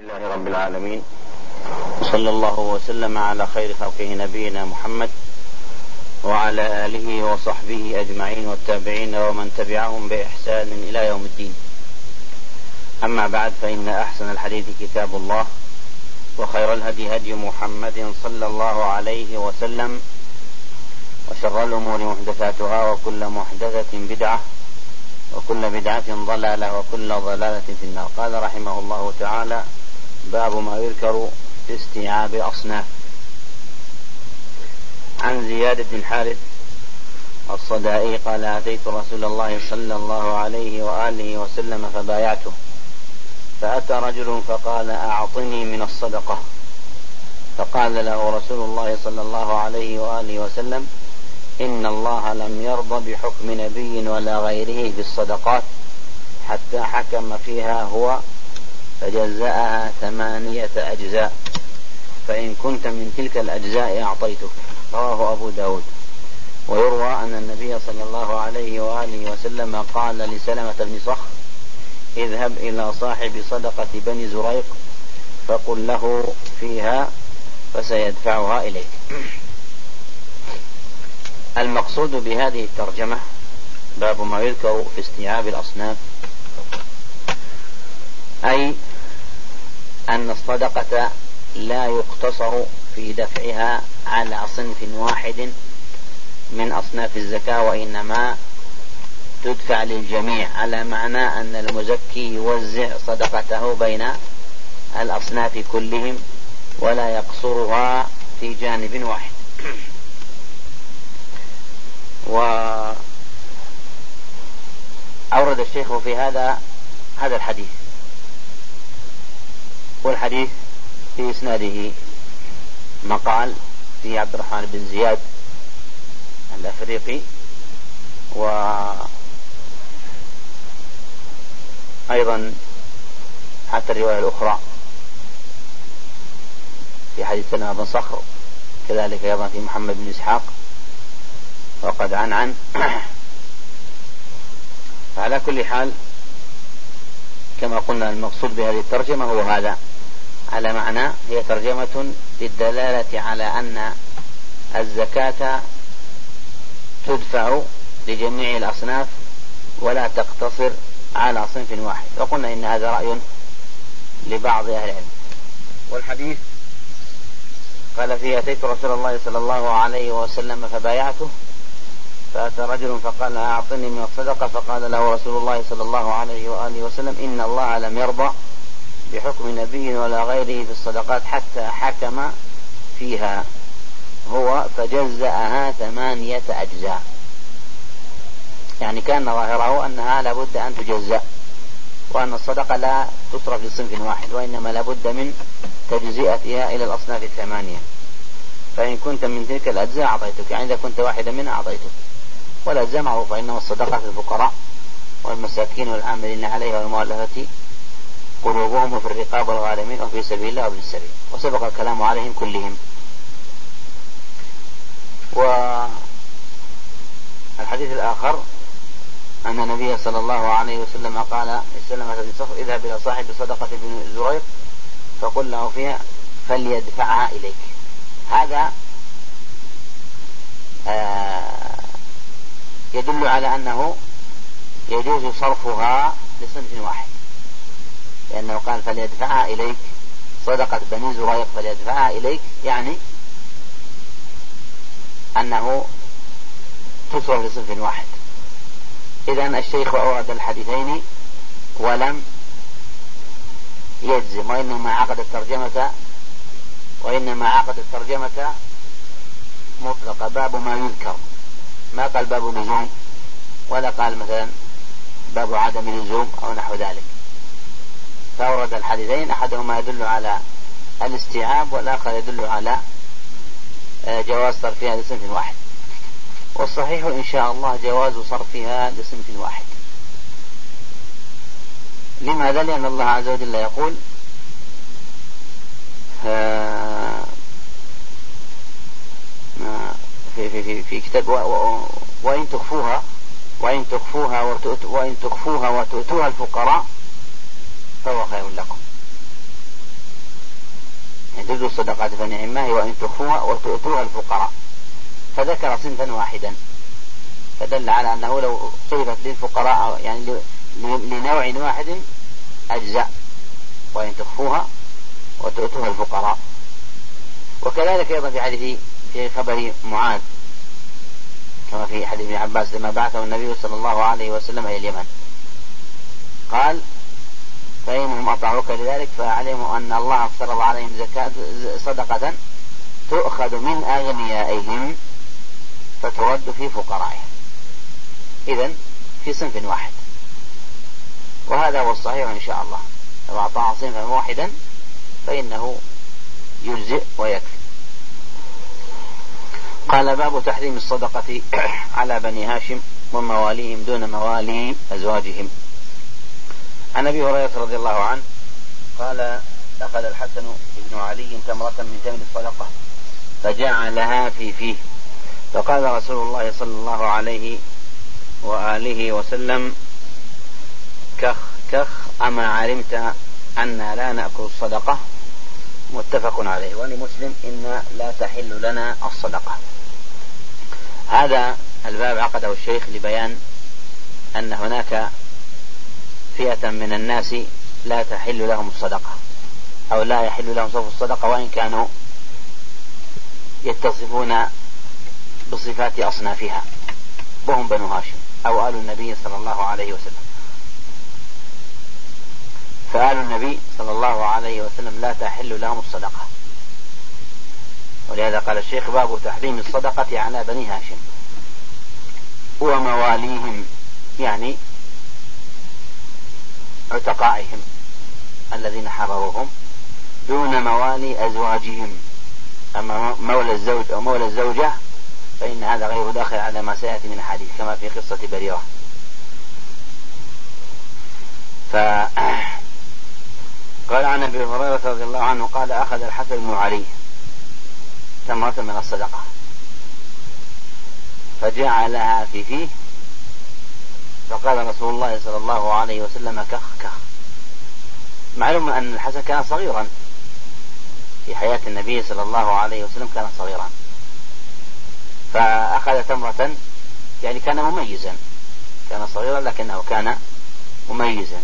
لله رب العالمين، وصلى الله وسلم على خير خلقه نبينا محمد وعلى آله وصحبه أجمعين والتابعين ومن تبعهم بإحسان إلى يوم الدين. أما بعد، فإن أحسن الحديث كتاب الله، وخير الهدي هدي محمد صلى الله عليه وسلم، وشر الأمور محدثاتها، وكل محدثة بدعة، وكل بدعة ضلالة، وكل ضلالة في النار. قال رحمه الله تعالى: باب ما يذكر في استيعاب أصناف. عن زياد بن الحارث الصدائي قال: أتيت رسول الله صلى الله عليه وآله وسلم فبايعته، فأتى رجل فقال: أعطني من الصدقة. فقال له رسول الله صلى الله عليه وآله وسلم: إن الله لم يرضى بحكم نبي ولا غيره في الصدقات حتى حكم فيها هو، فجزأها 8 أجزاء، فإن كنت من تلك الأجزاء أعطيتك. رواه أبو داود. ويروى أن النبي صلى الله عليه وآله وسلم قال لسلمة بن صخر: اذهب إلى صاحب صدقة بني زريق فقل له فيها فسيدفعها إليك. المقصود بهذه الترجمة باب ما يذكر في استيعاب الأصناف، أي أن الصدقة لا يقتصر في دفعها على صنف واحد من أصناف الزكاة، وإنما تدفع للجميع، على معنى أن المزكي يوزع صدقته بين الأصناف كلهم ولا يقصرها في جانب واحد. وأورد الشيخ في هذا الحديث، والحديث في إسناده مقال في عبد الرحمن بن زياد الأفريقي، وأيضا حتى الرواية الأخرى في حديث سلمة بن صخر، كذلك أيضا في محمد بن إسحاق، وقد عن فعلى كل حال كما قلنا المقصود بهذه الترجمة هو هذا، على معنى هي ترجمة للدلالة على أن الزكاة تدفع لجميع الأصناف ولا تقتصر على صنف واحد. وقلنا إن هذا رأي لبعض أهل العلم. والحديث قال فيه: أتيت رسول الله صلى الله عليه وسلم فبايعته، فأتى رجل فقال: أعطني من الصدقة. فقال له رسول الله صلى الله عليه وآله وسلم: إن الله لم يرضى بحكم نبي ولا غيره في الصدقات حتى حكم فيها هو، فجزأها 8 أجزاء. يعني كان ظاهره أنها لابد أن تجزأ، وأن الصدقة لا تصرف لصنف واحد، وإنما لابد من تجزئتها إلى الأصناف 8. فإن كنت من تلك الأجزاء أعطيتك، يعني إذا كنت واحدا منها أعطيتك. والأجزاء معروفة، إنما الصدقة للفقراء والمساكين والعاملين عليها والمؤلفة قلوبهم، وفي الرقاب والغارمين، وفي سبيل الله وابن السبيل، وسبق الكلام عليهم كلهم. والحديث الآخر أن النبي صلى الله عليه وسلم قال لسلمة بن صخر: اذهب إلى صاحب صدقة بن زريق فقل له فيها فليدفعها إليك. هذا يدل على أنه يجوز صرفها لصنف واحد، لأنه قال فليدفعها إليك، صدقة بني زريق فليدفعها إليك، يعني أنه تصرف لصنف واحد. إذن الشيخ أورد الحديثين ولم يجزم، وإنما عقد الترجمة مطلقة، باب ما يذكر، ما قال باب لزوم، ولا قال مثلا باب عدم اللزوم أو نحو ذلك. فأورد الحديثين، أحدهما يدل على الاستيعاب، والآخر يدل على جواز صرفها لصنف واحد. والصحيح إن شاء الله جواز صرفها لصنف واحد. لماذا؟ لأن الله عز وجل يقول: في كتاب: وإن تخفوها وتؤتوها الفقراء فهو خير لكم. تبدوا الصدقات فنعماه وإن تخفوها وتؤتوها الفقراء، فذكر صنفا واحدا فدل على أنه لو صرفت للفقراء يعني لنوع واحد أجزاء، وإن تخفوها وتؤتوها الفقراء. وكذلك أيضا في خبر معاذ كما في حديث ابن عباس لما بعثه النبي صلى الله عليه وسلم إلى اليمن قال: فإنهم أطاعوك لذلك فعلموا أن الله افترض عليهم صدقة تؤخذ من أغنيائهم فترد في فقرائهم. إذن في صنف واحد، وهذا هو الصحيح إن شاء الله. لو أعطاه صنفا واحدا فإنه يجزئ ويكفي. قال: باب تحريم الصدقة على بني هاشم ومواليهم دون موالي أزواجهم. عن أبي هريرة رضي الله عنه قال: أخذ الحسن بن علي تمرة من تمر الصدقة فجعلها في فيه، فقال رسول الله صلى الله عليه وآله وسلم: كخ كخ أما علمت أن لا نأكل الصدقة؟ متفق عليه. ولمسلم: إن لا تحل لنا الصدقة. هذا الباب عقده الشيخ لبيان أن هناك فئة من الناس لا تحل لهم الصدقة، أو لا يحل لهم صرف الصدقة وإن كانوا يتصفون بصفات أصنافها، وهم بنو هاشم أو آل النبي صلى الله عليه وسلم. فآل النبي صلى الله عليه وسلم لا تحل لهم الصدقة، ولهذا قال الشيخ: باب تحريم الصدقة على بني هاشم ومواليهم، يعني عتقائهم الذين حرروهم، دون موالي أزواجهم. أما مولى الزوج أو مولى الزوجة فإن هذا غير داخل على ما سيأتي من حديث كما في قصة بريرة. قال عن أبي هريرة رضي الله عنه قال: أخذ الحسن بن علي تمرة من الصدقة فجعلها في فيه، فقال رسول الله صلى الله عليه وسلم: كخ كخ. معلوم أن الحسن كان صغيرا في حياة النبي صلى الله عليه وسلم، كان صغيرا، فأخذ تمرة يعني كان مميزا، كان صغيرا لكنه كان مميزا،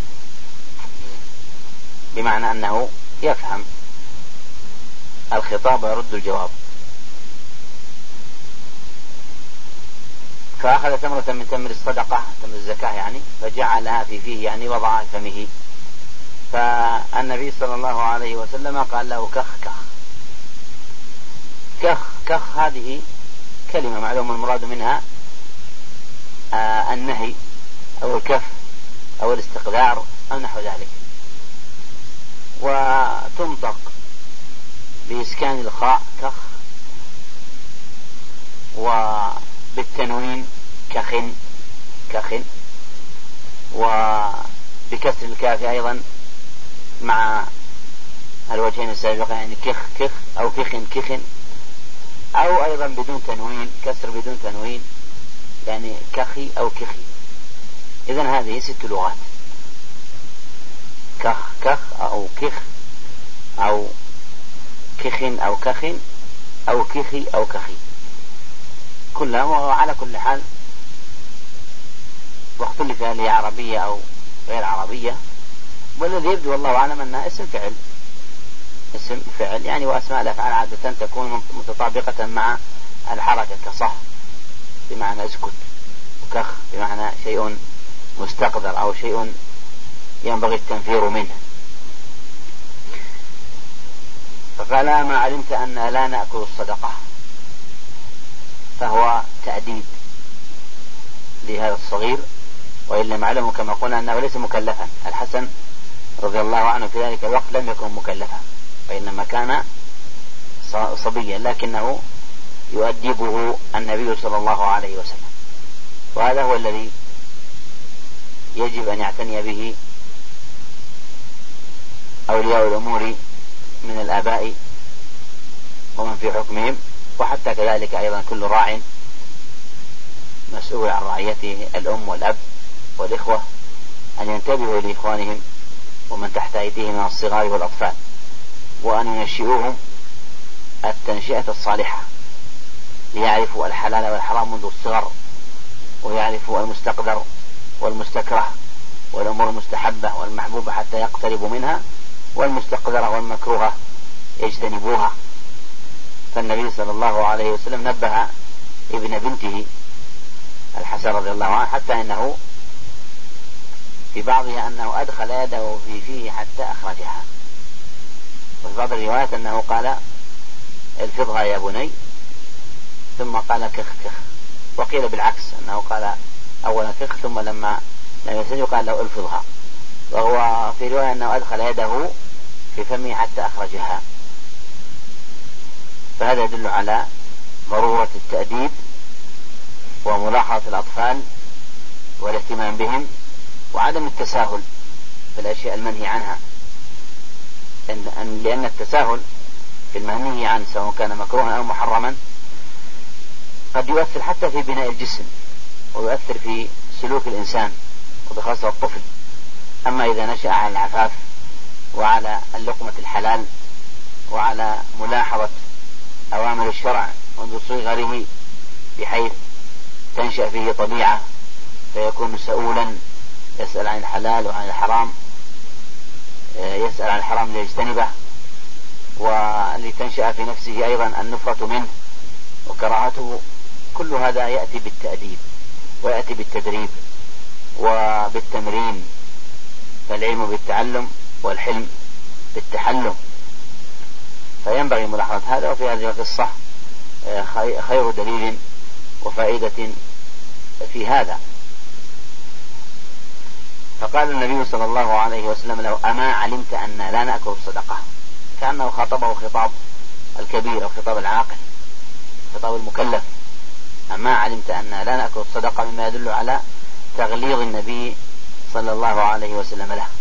بمعنى أنه يفهم الخطاب ويرد الجواب. فأخذ تمرة من تمر الصدقة، تمر الزكاة يعني، فجعلها في فيه يعني وضعها في فمه. فالنبي صلى الله عليه وسلم قال له: كخ كخ. كخ كخ هذه كلمة معلوم المراد منها النهي أو الكف أو الاستقذار أو نحو ذلك، وتنطق بإسكان الخاء كخ، وبالتنوين كخن كخن، وبكسر الكاف أيضا مع الوجهين السابقين يعني كخ كخ أو كخن كخن، أو أيضا بدون تنوين، كسر بدون تنوين يعني كخي أو كخي. إذن هذه 6 لغات: كخ كخ أو كخ أو كخن أو كخن أو كخي أو كخي، كلها. وعلى كل حال واختلف هل هي عربية أو غير عربية، والذي يبدو والله أعلم أنها اسم فعل يعني، وأسماء الأفعال عادة تكون متطابقة مع الحركة، كصح بمعنى اسكت، وكخ بمعنى شيء مستقذر أو شيء ينبغي التنفير منه. فقال: ما علمت أن لا نأكل الصدقة، فهو تأديب لهذا الصغير، وإلا معلم كما قلنا أنه ليس مكلفا. الحسن رضي الله عنه في ذلك الوقت لم يكن مكلفا، وإنما كان صبيا، لكنه يؤدبه النبي صلى الله عليه وسلم. وهذا هو الذي يجب أن يعتني به أولياء الأمور من الآباء ومن في حكمهم، وحتى كذلك أيضا كل راع مسؤول عن رعيته، الأم والأب والإخوة، أن ينتبهوا لإخوانهم ومن تحت أيديهم من الصغار والأطفال، وأن ينشئوهم التنشئة الصالحة، ليعرفوا الحلال والحرام منذ الصغر، ويعرفوا المستقدر والمستكره والأمور المستحبة والمحبوبة حتى يقتربوا منها، والمستقدرة والمكروهة يجتنبوها. فالنبي صلى الله عليه وسلم نبه ابن بنته الحسن رضي الله عنه حتى إنه في بعضها أنه أدخل يده في فيه حتى أخرجها، وفي بعض الروايات أنه قال الفظها يا بني، ثم قال كخ كخ، وقيل بالعكس أنه قال أولا كخ ثم لما لم يستجب قال له الفظها، وهو في رواية أنه أدخل يده في فمه حتى أخرجها. فهذا يدل على ضرورة التأديب وملاحظة الأطفال والاهتمام بهم، وعدم التساهل في الأشياء المنهي عنها، لأن التساهل في المنهي عنه سواء كان مكروها أو محرما قد يؤثر حتى في بناء الجسم، ويؤثر في سلوك الإنسان وبخاصة الطفل. أما إذا نشأ على العفاف وعلى اللقمة الحلال وعلى ملاحظة أوامر الشرع منذ صغره بحيث تنشأ فيه طبيعة، فيكون سؤولا يسأل عن الحلال وعن الحرام، يسأل عن الحرام ليجتنبه، ولتنشأ في نفسه أيضا النفرة منه وكراهته. كل هذا يأتي بالتأديب ويأتي بالتدريب وبالتمرين، فالعلم بالتعلم والحلم بالتحلم. فينبغي ملاحظة هذا. وفي هذه القصة خير دليل وفائدة في هذا. فقال النبي صلى الله عليه وسلم له أما علمت أن لا نأكل الصدقة، كأنه خاطبه خطاب الكبير أو خطاب العاقل، خطاب المكلف. أما علمت أن لا نأكل الصدقة، مما يدل على تغليظ النبي صلى الله عليه وسلم له.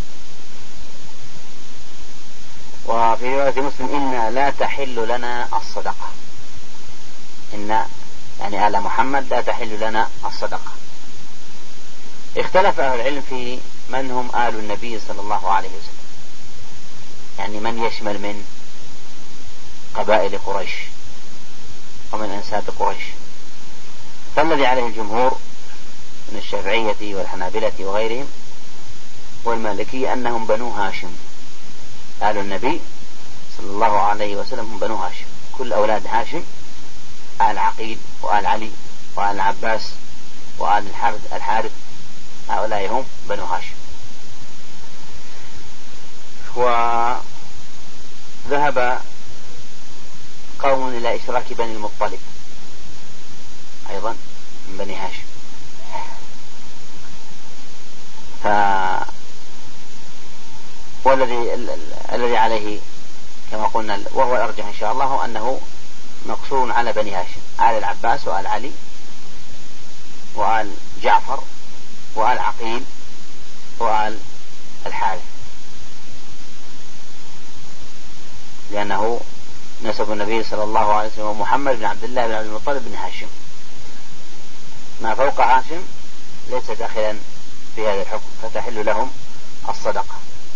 وفي رواية مسلم إن لا تحل لنا الصدقة، إن يعني آل محمد لا تحل لنا الصدقة. اختلف أهل العلم في من هم آل النبي صلى الله عليه وسلم، يعني من يشمل من قبائل قريش ومن أنساب قريش. فالذي عليه الجمهور من الشافعية والحنابلة وغيرهم والمالكية أنهم بنو هاشم. آل النبي صلى الله عليه وسلم هم بنو هاشم، كل أولاد هاشم، آل عقيل وآل علي وآل العباس وآل الحارث، هؤلاء هم بنو هاشم. وذهب قوم إلى إشراك بني المطلب أيضا من بني هاشم. والذي عليه كما قلنا وهو الأرجح إن شاء الله أنه مقصور على بني هاشم، آل العباس وآل علي وآل جعفر وآل عقيل وآل الحارث، لأنه نسب النبي صلى الله عليه وسلم محمد بن عبد الله بن عبد المطلب بن هاشم. ما فوق هاشم ليس داخلا في هذا الحكم، فتحل لهم الصدقة.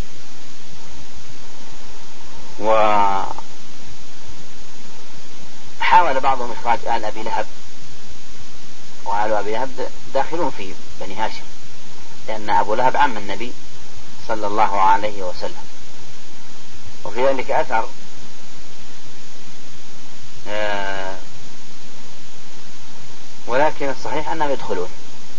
وحاول بعضهم إخراج آل أبي لهب، وآل أبي لهب داخلون في بني هاشم، لأن أبو لهب عم النبي صلى الله عليه وسلم. وفي ذلك أثر ولكن الصحيح أنهم يدخلون،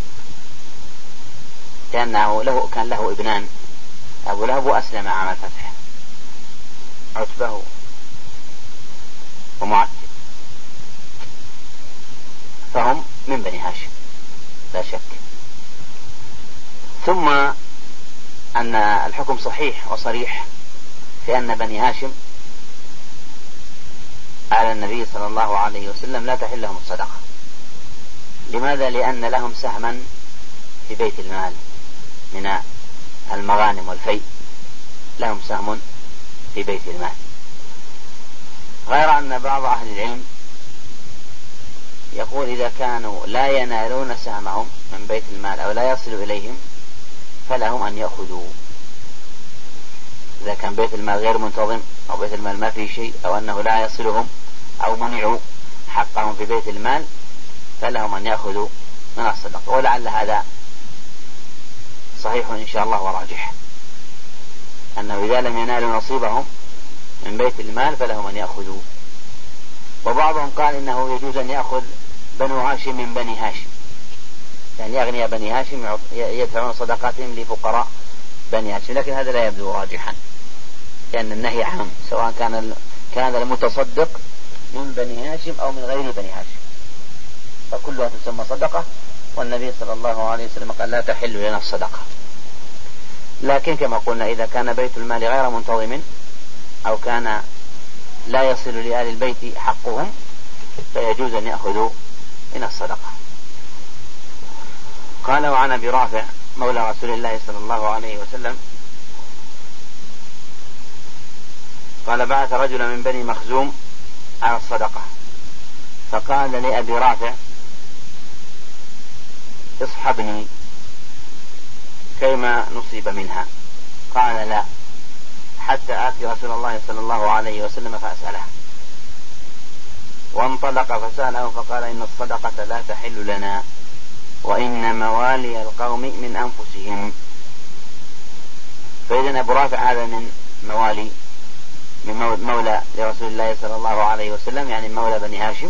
لأنه كان له ابنان، أبو لهب وأسلم عام الفتح، عتبه ومعتب، فهم من بني هاشم لا شك. ثم أن الحكم صحيح وصريح في أن بني هاشم آل النبي صلى الله عليه وسلم لا تحل لهم الصدقة. لماذا؟ لأن لهم سهما في بيت المال من المغانم والفيء، لهم سهم في بيت المال. غير أن بعض أهل العلم يقول إذا كانوا لا ينالون سهمهم من بيت المال أو لا يصل إليهم فلهم أن يأخذوا. إذا كان بيت المال غير منتظم أو بيت المال ما فيه شيء أو أنه لا يصلهم أو منعوا حقهم في بيت المال فلهم أن يأخذوا من الصدقة. ولعل هذا صحيح إن شاء الله وراجح، أنه إذا لم ينالوا نصيبهم من بيت المال فلهم أن يأخذوا. وبعضهم قال إنه يجوز أن يأخذ بنو هاشم من بني هاشم، يعني أغنياء بني هاشم يدفعون صدقاتهم لفقراء بني هاشم، لكن هذا لا يبدو راجحا، لأن النهي عام سواء كان المتصدق من بني هاشم أو من غير بني هاشم، فكلها تسمى صدقة، والنبي صلى الله عليه وسلم قال لا تحل لنا الصدقة. لكن كما قلنا إذا كان بيت المال غير منتظم أو كان لا يصل لآل البيت حقهم فيجوز أن يأخذوا من الصدقة. قال وعن أبي رافع مولى رسول الله صلى الله عليه وسلم قال بعث رجل من بني مخزوم على الصدقة فقال لأبي رافع اصحبني كيما نصيب منها، قال لا حتى آتي رسول الله صلى الله عليه وسلم فأسأله، وانطلق فسأله فقال إن الصدقة لا تحل لنا وإن موالي القوم من أنفسهم. فإذن أبو رافع هذا من موالي من مولى لرسول الله صلى الله عليه وسلم، يعني مولى بني هاشم.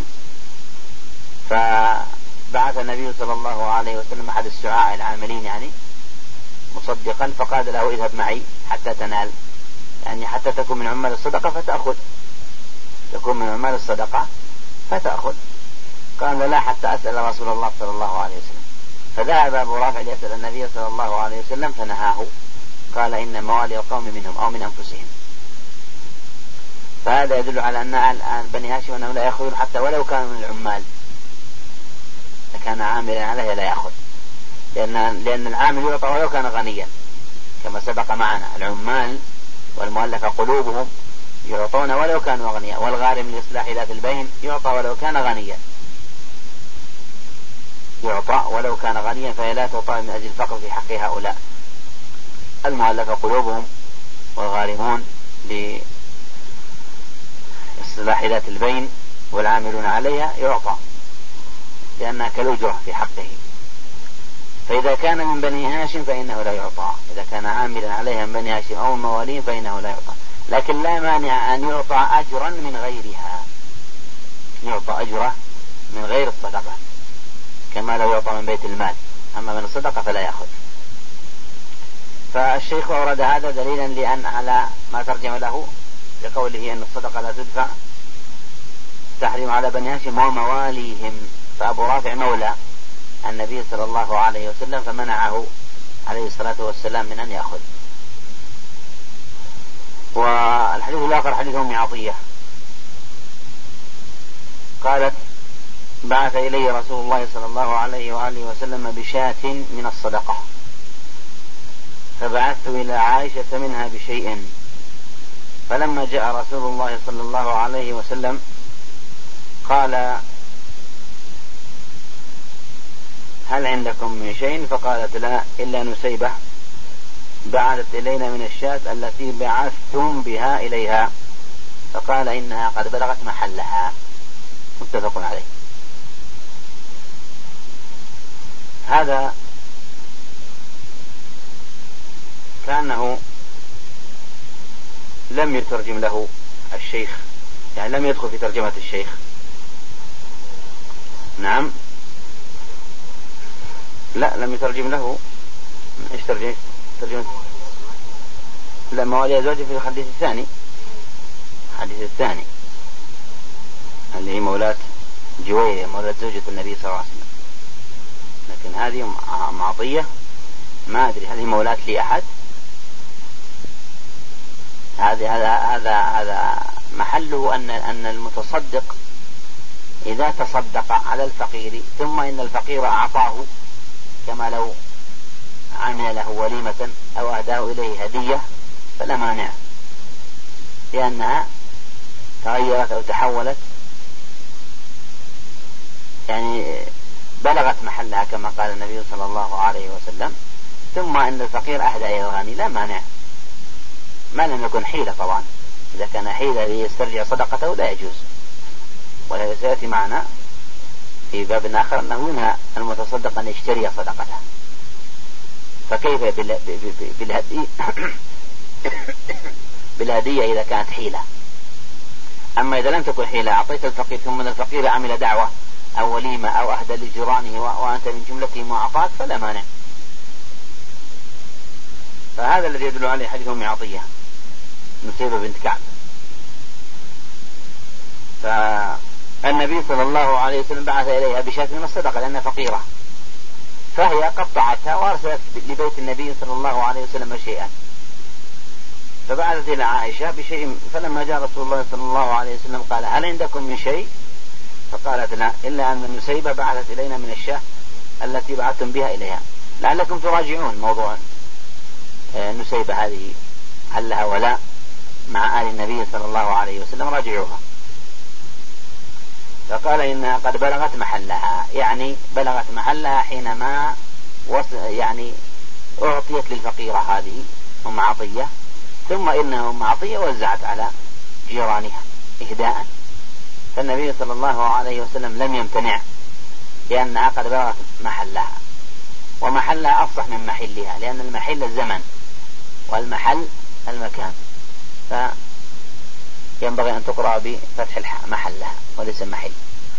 فبعث النبي صلى الله عليه وسلم أحد السعاء العاملين يعني مصدقا، فقال له اذهب معي حتى تنال، يعني حتى تكون من عمال الصدقة فتأخذ، تكون من عمال الصدقة فتأخذ. قال لا حتى أسأل رسول الله صلى الله عليه وسلم. فذهب أبو رافع ليسأل النبي صلى الله عليه وسلم فنهاه، قال إن موالي القوم منهم أو من أنفسهم. فهذا يدل على أن بني هاشم أنهم لا يأخذون حتى ولو كانوا من العمال، كان عاملا عليه لا يأخذ، لأن العامل يعطى ولو كان غنيا، كما سبق معنا العمال والمؤلفة قلوبهم يعطون ولو كانوا أغنياء، والغارم لإصلاح ذات البين يعطى ولو كان غنيا، يعطى ولو كان غنيا، فهي لا تعطى من أجل الفقر في حق هؤلاء. المؤلفة قلوبهم والغارمون لإصلاح ذات البين والعاملون عليها يعطى لأنها كالأجرة في حقه. فإذا كان من بني هاشم فإنه لا يعطى، إذا كان عاملا عليها من بني هاشم أو من موالين فإنه لا يعطى، لكن لا مانع أن يعطى أجرا من غيرها، يعطى أجرة من غير الصدقة كما لو يعطى من بيت المال، أما من الصدقة فلا يأخذ. فالشيخ أورد هذا دليلا لأن على ما ترجم له لقوله أن الصدقة لا تدفع تحريم على بني هاشم ومواليهم. فأبو رافع مولى النبي صلى الله عليه وسلم فمنعه عليه الصلاة والسلام من أن يأخذ. والحديث الآخر حديث أم عطية قالت بعث إلي رسول الله صلى الله عليه وآله وسلم بشاة من الصدقة فبعثت إلى عائشة منها بشيء، فلما جاء رسول الله صلى الله عليه وسلم قال هل عندكم من شيء؟ فقالت لا إلا نسيبة بعثت إلينا من الشاة التي بعثتم بها إليها، فقال إنها قد بلغت محلها. متفق عليه. هذا كأنه لم يترجم له الشيخ، يعني لم يدخل في ترجمة الشيخ. نعم، لا لم يترجم له. ايش ترجمة؟ لا، موالي أزواجه في الحديث الثاني، الحديث الثاني اللي هي مولاة جويرية مولاة زوجة النبي صلى الله عليه وسلم. لكن هذه معطية ما أدري هذه مولاة لأحد. هذا محله أن المتصدق إذا تصدق على الفقير ثم إن الفقير أعطاه كما لو عمل له وليمة أو أهداه إليه هدية فلا مانع، لأنها تغيرت أو تحولت، يعني بلغت محلها كما قال النبي صلى الله عليه وسلم. ثم إن الفقير أهدى إلى الغني لا مانع، ما لم يكن حيلة طبعا. إذا كان حيلة ليسترجع صدقته لا يجوز، ولا سيأتي معنا في باب آخر أنه ينهى المتصدق أن يشتري صدقته، فكيف بالهدية إذا كانت حيلة؟ أما إذا لم تكن حيلة أعطيت الفقير ثم الفقير عمل دعوة أو وليمة أو أهدى لجيرانه وأنت من جملتهم وأعطاك فلا مانع. فهذا الذي يدل عليه حديث أم عطية نسيبة بنت كعب. فالنبي صلى الله عليه وسلم بعث إليها بشاة من الصدقة لأنها فقيرة، فهي قطعتها وأرسلت لبيت النبي صلى الله عليه وسلم شيئا، فبعثت إلى عائشة بشيء، فلما جاء رسول الله صلى الله عليه وسلم قال هل عندكم من شيء؟ فقالت لا، إلا أن نسيبة بعثت إلينا من الشاة التي بعثتم بها إليها، لعلكم تراجعون موضوع نسيبة هذه هل لها ولا مع آل النبي صلى الله عليه وسلم، راجعوها. فقال إنها قد بلغت محلها، يعني بلغت محلها حينما يعني أعطيت للفقيرة هذه أم عطية، ثم إن أم عطية وزعت على جيرانها إهداء، فالنبي صلى الله عليه وسلم لم يمتنع لأنها قد بلغت محلها، ومحلها أفصح من محلها، لأن المحل الزمن والمحل المكان، فينبغي أن تقرأ بفتح الحاء محلها وليس محل.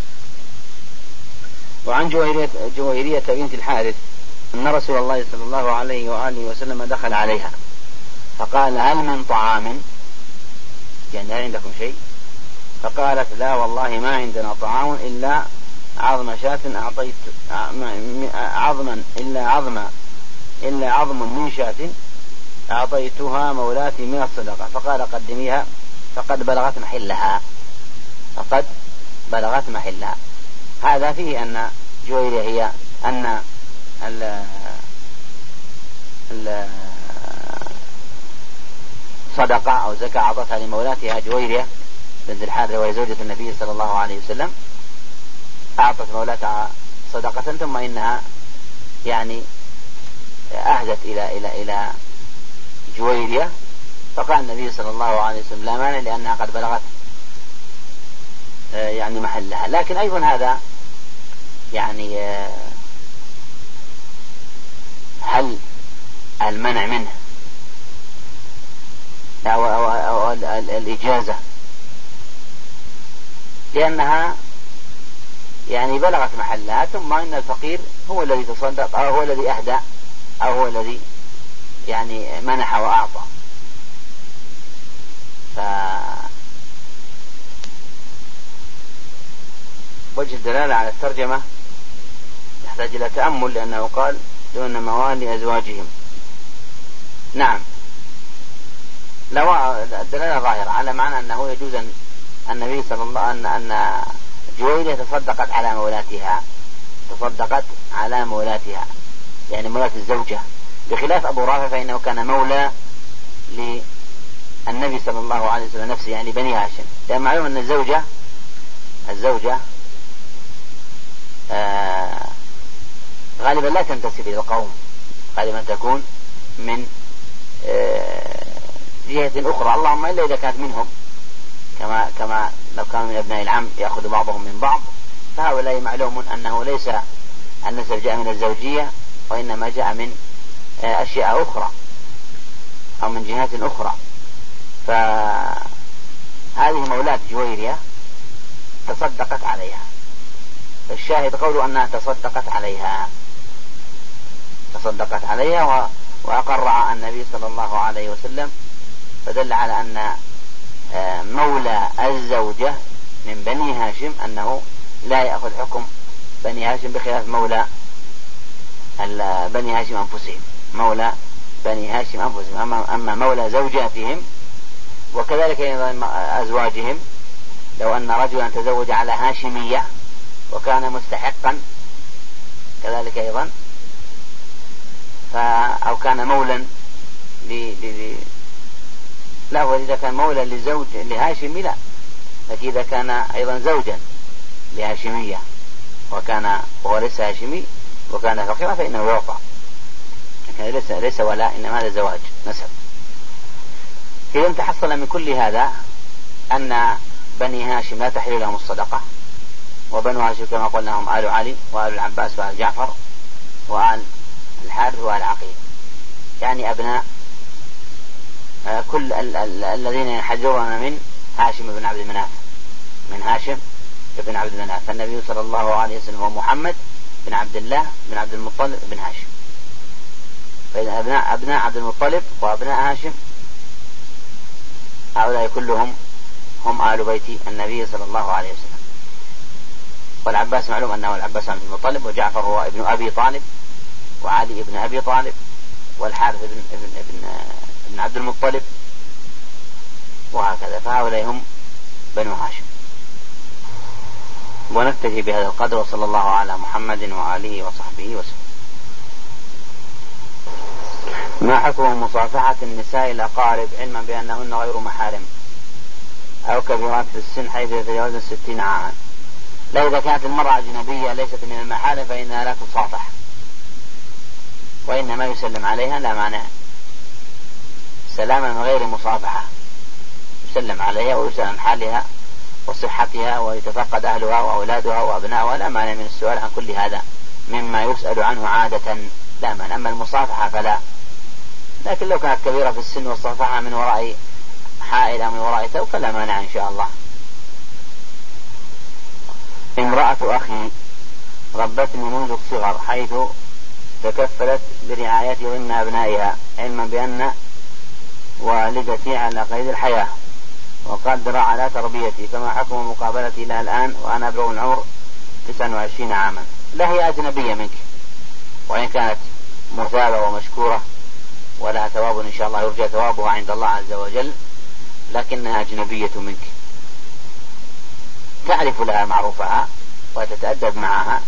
وعن جويرية بنت الحارث أن رسول الله صلى الله عليه وآله وسلم دخل عليها فقال هل من طعام؟ يعني هل عندكم شيء؟ فقالت لا والله ما عندنا طعام إلا عظم شاة أعطيت عظما إلا عظم من شاة أعطيتها مولاتي من الصدقة، فقال قدميها فقد بلغت محلها. هذا فيه أن جويرية هي أن صدقة أو زكاة أعطتها لمولاتها جويرية بنت الحارث وهي زوجة النبي صلى الله عليه وسلم، أعطت مولاتها صدقة ثم إنها يعني أهدت إلى جويرية، فقال النبي صلى الله عليه وسلم لا مانع لأنها قد بلغت يعني محلها. لكن أيضا هذا يعني هل المنع منه أو الإجازة، لأنها يعني بلغت محلها ثم إن الفقير هو الذي تصدق أو هو الذي أهدى أو هو الذي يعني منح وأعطى. وجه الدلالة على الترجمة يحتاج إلى تأمل، لأنه قال دون موالي أزواجهم. نعم، لو الدلالة ظاهرة على معنى أنه يجوز أن النبي صلى الله عليه وسلم أن جويرية تصدقت على مولاتها يعني مولاة الزوجة، بخلاف أبو رافع فإنه كان مولى للنبي صلى الله عليه وسلم نفسه يعني بني هاشم، لأن معلوم أن الزوجة غالبا لا تنتسب إلى القوم، غالبا تكون من جهة أخرى، اللهم إلا إذا كانت منهم، كما لو كانوا من أبناء العم يأخذ بعضهم من بعض، فهؤلاء معلوم أنه ليس النسب جاء من الزوجية وإنما جاء من أشياء أخرى أو من جهات أخرى. فهذه مولاة جويرية تصدقت عليها، فالشاهد قوله أنها تصدقت عليها وأقرها النبي صلى الله عليه وسلم، فدل على أن مولى الزوجة من بني هاشم أنه لا يأخذ حكم بني هاشم بخلاف مولى بني هاشم أنفسهم، أما مولى زوجاتهم وكذلك أيضا أزواجهم، لو أن رجلا تزوج على هاشمية وكان مستحقا كذلك أيضا أو كان مولا لا، وإذا كان مولا لزوج لهاشمي لا، لكن إذا كان أيضا زوجا لهاشمية وهو ليس هاشمي وكان فقيرا فإنه يعطى، لكن ليس ولا، إنما هذا زواج نسب. إذا تحصل من كل هذا أن بني هاشم لا تحل لهم الصدقة وبنو هاشم كما قلنا هم آل علي وآل العباس وآل جعفر وآل الحارث وآل عقيل، يعني أبناء كل الذين ينحدرون من هاشم بن عبد المناف، من هاشم بن عبد المناف. فالنبي صلى الله عليه وسلم هو محمد بن عبد الله بن عبد المطلب بن هاشم. فإذا أبناء عبد المطلب وأبناء هاشم هؤلاء كلهم هم آل بيت النبي صلى الله عليه وسلم. والعباس معلوم أنه العباس بن عبد المطلب، وجعفر هو ابن أبي طالب، وعلي ابن أبي طالب، والحارث ابن عبد المطلب، وهكذا. فهؤلاء هم بنو هاشم. ونكتفي بهذا القدر، وصلى الله على محمد وآله وصحبه وسلم. ما حكم مصافحة النساء الأقارب علما بأنهن غير محارم أو كبيرات في السن حيث يتجاوزن 60 عاما؟ لا، إذا كانت المرأة أجنبية ليست من المحارم فإنها لا تصافح، وإنما يسلم عليها، لا مانع، سلاما من غير مصافحة، يسلم عليها ويسأل عن حالها وصحتها ويتفقد أهلها وأولادها وأبنائها، لا مانع من السؤال عن كل هذا مما يسأل عنه عادة، لا مانع. أما المصافحة فلا. لكن لو كانت كبيرة في السن وصافحها من وراء حائل أو من وراء ثوب فلا مانع إن شاء الله. امرأة أخي ربتني منذ الصغر حيث تكفلت برعايتي ضمن أبنائها، علما بأن والدتي على قيد الحياة وقادرة على تربيتي، فما حكم مقابلتي لها الآن وأنا أبلغ العمر 29 عاما؟ لا، هي أجنبية منك، وإن كانت مثابة ومشكورة ولها ثواب إن شاء الله يرجى ثوابها عند الله عز وجل، لكنها أجنبية منك. تعرف لها معروفها وتتأدب معها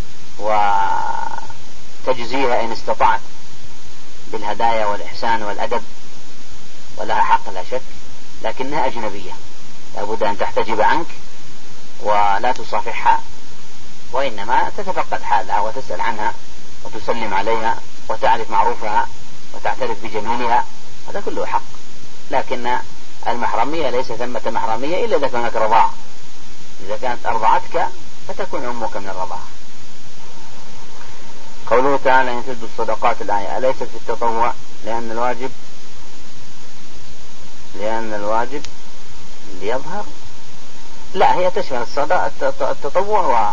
وتجزيها إن استطعت بالهدايا والإحسان والأدب، ولها حق لا شك، لكنها أجنبية، لابد أن تحتجب عنك ولا تصافحها، وإنما تتفقد حالها وتسأل عنها وتسلم عليها وتعرف معروفها وتعترف بجميلها، هذا كله حق. لكن المحرمية ليس ثمة محرمية إلا إذا كانت رضاعة، إذا كانت أرضعتك فتكون أمك من الرضاعة. قوله تعالى إن تبدوا الصدقات، الآية أليست في التطوع لأن الواجب ليظهر؟ لا، هي تشمل التطوع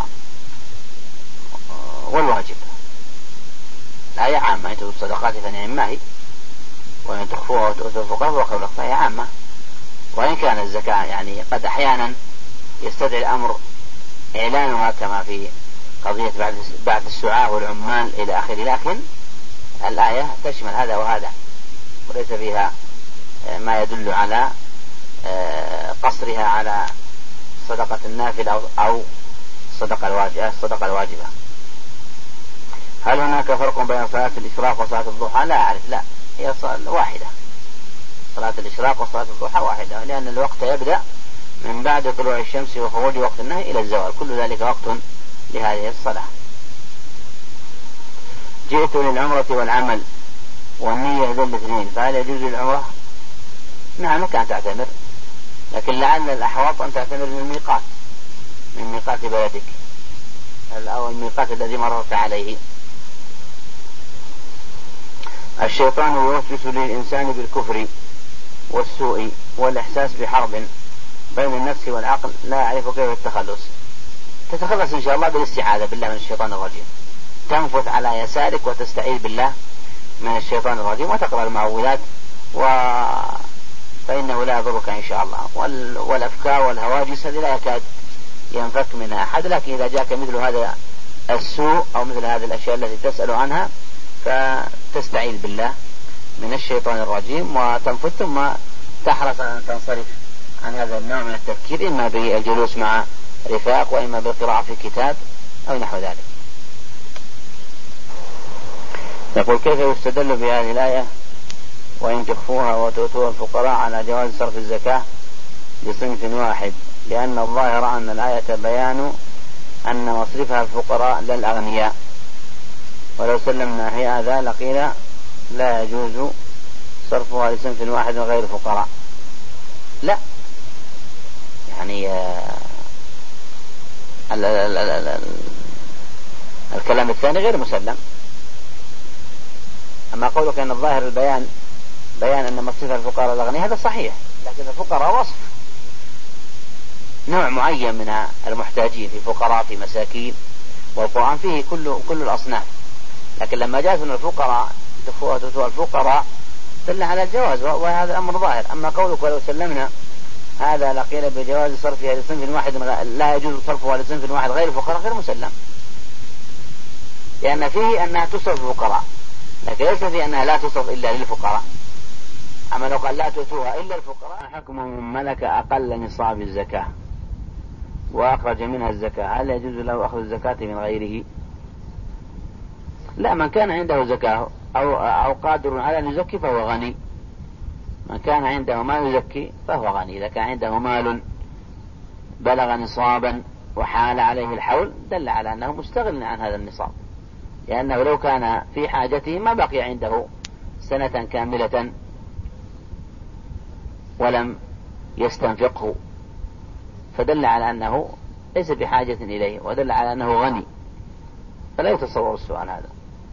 والواجب. الآية عامة، إن تبدوا الصدقات فنعما هي، وإن تخفوها وتؤتوا الفقراء فهو خير لكم، فهي عامة. وإن كان الزكاة يعني قد أحيانا يستدعي الأمر إعلانها كما في قضية بعث السعاة والعمال إلى آخره، لكن الآية تشمل هذا وهذا، وليس فيها ما يدل على قصرها على صدقة النافل أو الصدقة الواجبة. هل هناك فرق بين صلاة الإشراق وصلاة الضحى؟ لا أعرف، لا، هي واحدة، صلاة الإشراق وصلاة الضحى واحدة، لأن الوقت يبدأ من بعد طلوع الشمس وخروج وقت النهي إلى الزوال، كل ذلك وقت لهذه الصلاة. جئت للعمرة والعمل والنية ذو الاثنين، فهل يجوز العمرة؟ نعم، كانت تعتمر، لكن لعل الأحوط أن تعتمر من ميقات بلدك أو الميقات الذي مررت عليه. الشيطان يوسوس للإنسان بالكفر والسوء والإحساس بحرب بين النفس والعقل، لا يعرف كيف التخلص. تتخلص إن شاء الله بالاستعاذة بالله من الشيطان الرجيم، تنفث على يسارك وتستعيذ بالله من الشيطان الرجيم وتقرأ المعوذات فإنه لا يضرك إن شاء الله. والأفكار والهواجس هذه لا يكاد ينفك منها أحد، لكن إذا جاءك مثل هذا السوء أو مثل هذه الأشياء التي تسأل عنها فتستعيذ بالله من الشيطان الرجيم وتنفث، ثم تحرص أن تنصرف عن هذا النوع من التفكير، إما بالجلوس مع رفاق وإما بالقراءة في كتاب أو نحو ذلك. يقول كيف يستدل بهذه الآية وإن تخفوها وتؤتوها الفقراء على جواز صرف الزكاة لصنف واحد، لأن الظاهر أن الآية بيان أن مصرفها الفقراء لا الأغنياء، ولو سلمنا هي هذا لقيل لا يجوز صرفها لصنف واحد غير الفقراء. لا، يعني الكلام الثاني غير مسلم. أما قولك أن الظاهر البيان بيان أن مصير الفقراء الأغنياء هذا صحيح، لكن الفقراء وصف نوع معين من المحتاجين، في فقراء في مساكين، والقرآن فيه كل الأصناف. لكن لما جاءت من الفقراء الفقراء دل على الجواز، وهذا الأمر ظاهر. أما قولك ولو سلمنا هذا لقيل بجواز صرفها لصنف واحد، لا يجوز صرفها لصنف واحد غير الفقراء، غير مسلم، لأن فيه أنها تصرف الفقراء، لكن ليس فيه أنها لا تصرف إلا للفقراء. أما لو قال لا تؤتوها إلا الفقراء. حكم من ملك أقل نصاب الزكاة وأخرج منها الزكاة، هل يجوز له أخذ الزكاة من غيره؟ لا، من كان عنده زكاة أو قادر على أن يزكي فهو غني. من كان عنده ما يزكي فهو غني. إذا كان عنده مال بلغ نصابا وحال عليه الحول دل على أنه مستغل عن هذا النصاب، لأنه لو كان في حاجته ما بقي عنده سنة كاملة ولم يستنفقه، فدل على أنه ليس بحاجة إليه، ودل على أنه غني، فلا يتصور السؤال هذا.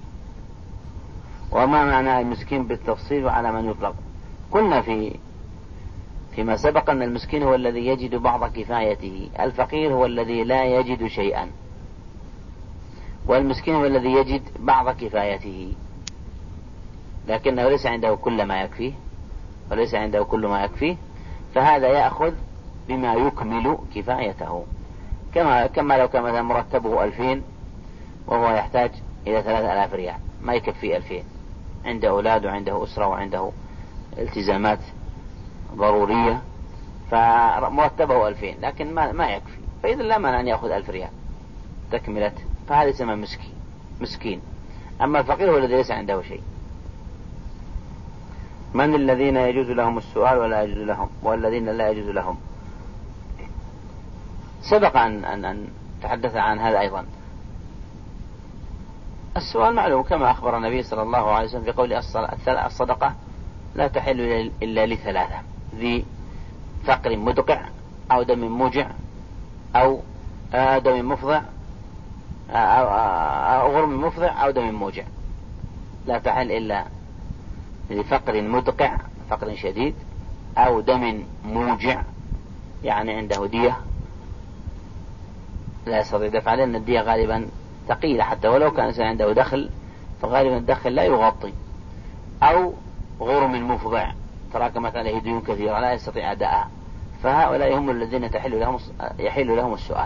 وما معنى المسكين بالتفصيل وعلى من يطلق؟ قلنا فيما سبق أن المسكين هو الذي يجد بعض كفايته، الفقير هو الذي لا يجد شيئا، والمسكين هو الذي يجد بعض كفايته لكنه ليس عنده كل ما يكفيه، وليس عنده كل ما يكفيه، فهذا يأخذ بما يكمل كفايته. كما لو كان مثلا مرتبه 2000 وهو يحتاج إلى 3000 ريال، ما يكفي 2000، عنده أولاد وعنده أسرة وعنده التزامات ضرورية، فمرتبه 2000 لكن ما يكفي، فإذا لا مانع أن يأخذ 1000 ريال تكملة، فهذا يسمى مسكين. أما الفقير هو الذي ليس عنده شيء. من الذين يجوز لهم السؤال ولا يجوز لهم، والذين لا يجوز لهم؟ سبق أن تحدث عن هذا أيضا. السؤال معلوم كما أخبر النبي صلى الله عليه وسلم في قول الصدقة لا تحل إلا لثلاثة: ذي فقر مدقع، أو دم موجع، أو دم مفضع، أو غرم مفضع، أو دم موجع. لا تحل إلا لفقر مدقع، فقر شديد، أو دم موجع يعني عنده دية لا يستطيع دفع، لأن الدية غالبا ثقيلة، حتى ولو كان عنده دخل فغالبا الدخل لا يغطي، أو غرم مفضع تراكمت عليه ديون كثيرة لا يستطيع أداءها، فهؤلاء هم الذين يحل لهم السؤال.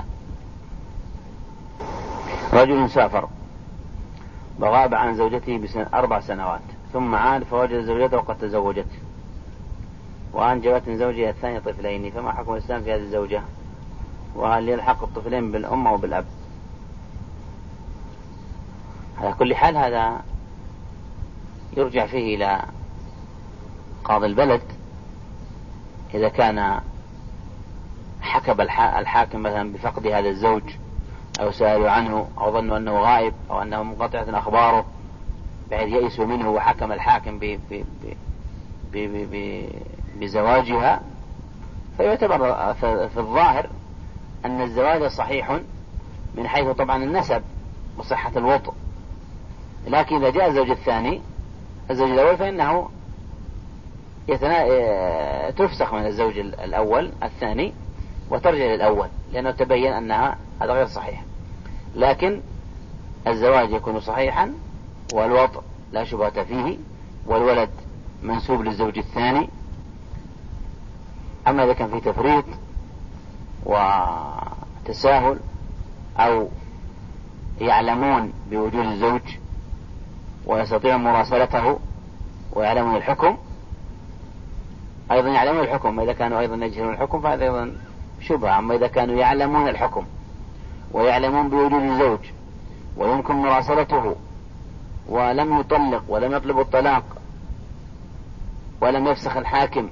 رجل سافر وغاب عن زوجته 4 سنوات، ثم عاد فوجد زوجته قد تزوجت وأنجبت من زوجها الثاني طفلين، فما حكم الإسلام في هذه الزوجة؟ وهل يلحق الطفلين بالأم أو بالأب؟ على كل حال هذا يرجع فيه إلى قاضي البلد، إذا كان حكم الحاكم مثلا بفقد هذا الزوج، أو سألوا عنه، أو ظنوا أنه غائب، أو أنه منقطعة أخباره بحيث يئسوا منه، وحكم الحاكم بزواجها، فيعتبر في الظاهر أن الزواج صحيح من حيث طبعا النسب وصحة الوطء، لكن إذا جاء الزوج الثاني الزوج الأول فإنه تفسخ من الزوج الأول الثاني وترجع للأول، لأنه تبين أنها هذا غير صحيح. لكن الزواج يكون صحيحا والوطء لا شبهة فيه، والولد منسوب للزوج الثاني. أما إذا كان في تفريط وتساهل، أو يعلمون بوجود الزوج ويستطيعون مراسلته ويعلمون الحكم، أيضا يعلمون الحكم، إذا كانوا أيضا يجهلون الحكم فهذا أيضا شبهة. أما إذا كانوا يعلمون الحكم ويعلمون بوجود الزوج ويمكن مراسلته ولم يطلق ولم يطلب الطلاق ولم يفسخ الحاكم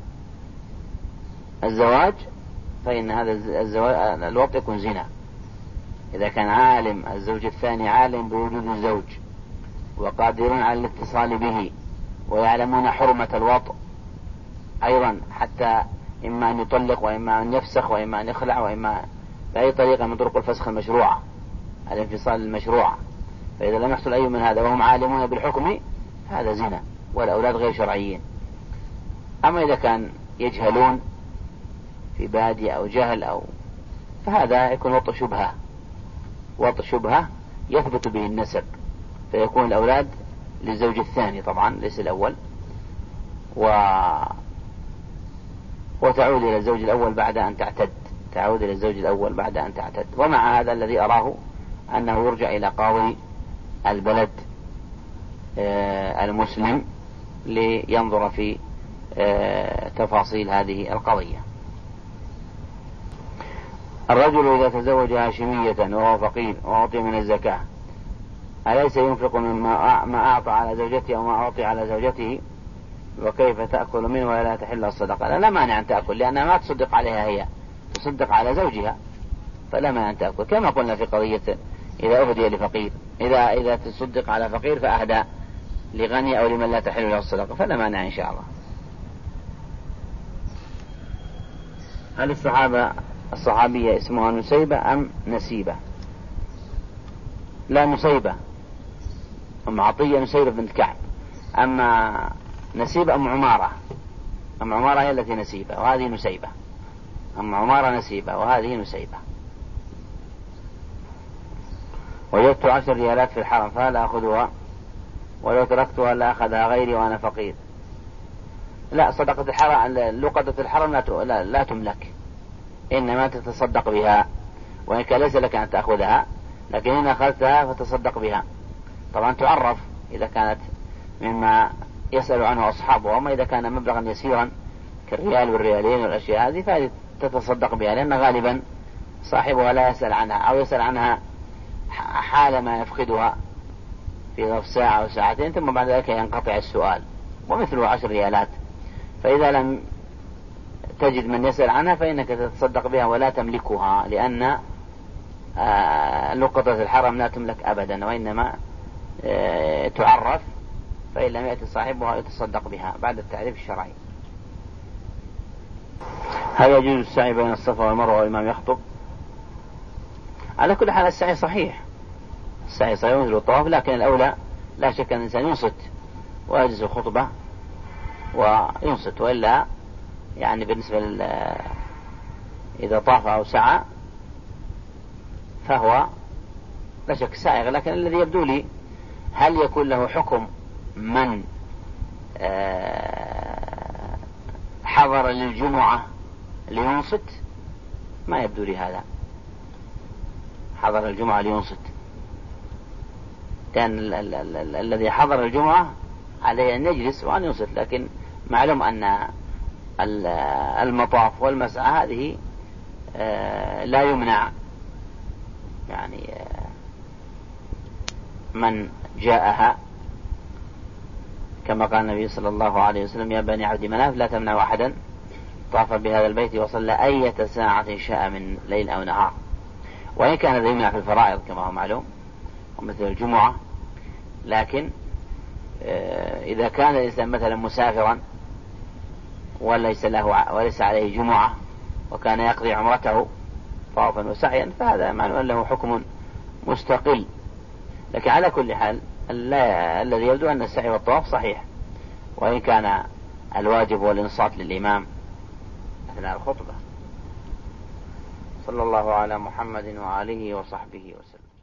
الزواج، فإن هذا الزواج الوقت يكون زنا. إذا كان عالم الزوج الثاني عالم بوجود الزوج وقادرون على الاتصال به ويعلمون حرمة الوطء أيضا، حتى إما أن يطلق وإما أن يفسخ وإما أن يخلع وإما بأي طريقة من طرق الفسخ المشروعة، الانفصال المشروعة. فإذا لم يحصل أي من هذا وهم عالمون بالحكم هذا زنا والأولاد غير شرعيين. أما إذا كان يجهلون في بادية أو جهل فهذا يكون وطء شبهة، وطء شبهة يثبت به النسب، فيكون الأولاد للزوج الثاني طبعا ليس الأول، وتعود إلى الزوج الأول بعد أن تعتد. ومع هذا الذي أراه أنه يرجع إلى قاضي البلد المسلم لينظر في تفاصيل هذه القضية. الرجل إذا تزوج هاشمية وهو فقير وأعطي من الزكاة أليس ينفق ما أعطى على زوجته أو ما أعطي على زوجته؟ وكيف تأكل منه ولا تحل الصدقة؟ لا مانع أن تأكل، لأنها ما تصدق عليها، هي تصدق على زوجها، فلا مانع أن تأكل. كما قلنا في قضية إذا أهدي لفقير، إذا تصدق على فقير فأهدى لغني أو لمن لا تحل له الصدقة فلا مانع إن شاء الله. هل الصحابية اسمها نسيبة أم نسيبة؟ لا نسيبة، أم عطية نسيبة بنت كعب، أما نسيبة أم عمارة هي التي نسيبة وهذه نسيبة، أم عمارة نسيبة وهذه نسيبة. وجدت 10 ريالات في الحرم فهل أخذها؟ ولو تركتها لا أخذها غيري وأنا فقير. لا، صدقة الحرم لقطة الحرم لا تملك، إنما تتصدق بها، وإن كان ليس لك أن تأخذها، لكن إن أخذتها فتصدق بها. طبعا تعرف إذا كانت مما يسأل عنه أصحابه، وما إذا كان مبلغا يسيرا كالريال والريالين والأشياء هذه فهذه تتصدق بها، لأن غالبا صاحبها لا يسأل عنها أو يسأل عنها حال ما يفقدها في ظرف ساعة أو ساعتين، ثم بعد ذلك ينقطع السؤال. ومثله 10 ريالات، فإذا لم تجد من يسأل عنها فإنك تتصدق بها ولا تملكها، لأن لقطة الحرم لا تملك أبدا، وإنما تعرف، فإن لم يأتي صاحبها يتصدق بها بعد التعريف الشرعي. هل يجوز السعي بين الصفا والمروة والإمام يخطب؟ على كل حال السعي صحيح مثل الطواف، لكن الأولى لا شك أن الإنسان ينصت ويجلس الخطبة وينصت، وإلا يعني بالنسبة إذا طاف أو سعى فهو لا شك سائغ. لكن الذي يبدو لي هل يكون له حكم من حضر للجمعة لينصت؟ ما يبدو لي هذا، حضر الجمعة لينصت، لأن الذي حضر الجمعة عليه أن يجلس وأن ينصت، لكن معلوم أن المطاف والمسعى هذه لا يمنع يعني من جاءها، كما قال النبي صلى الله عليه وسلم: يا بني عبد مناف لا تمنعوا أحدا طاف بهذا البيت وصلى أية ساعة شاء من ليل أو نهار. وإن كان هذا يمنع في الفرائض كما هو معلوم ومثل الجمعة، لكن إذا كان الإنسان مثلا مسافرا وليس عليه جمعة وكان يقضي عمرته طوافا وسعيا فهذا معناه له حكم مستقل. لكن على كل حال الذي يبدو أن السعي والطواف صحيح، وإن كان الواجب هو الإنصات للإمام أثناء الخطبة. صلى الله على محمد وآله وصحبه وسلم.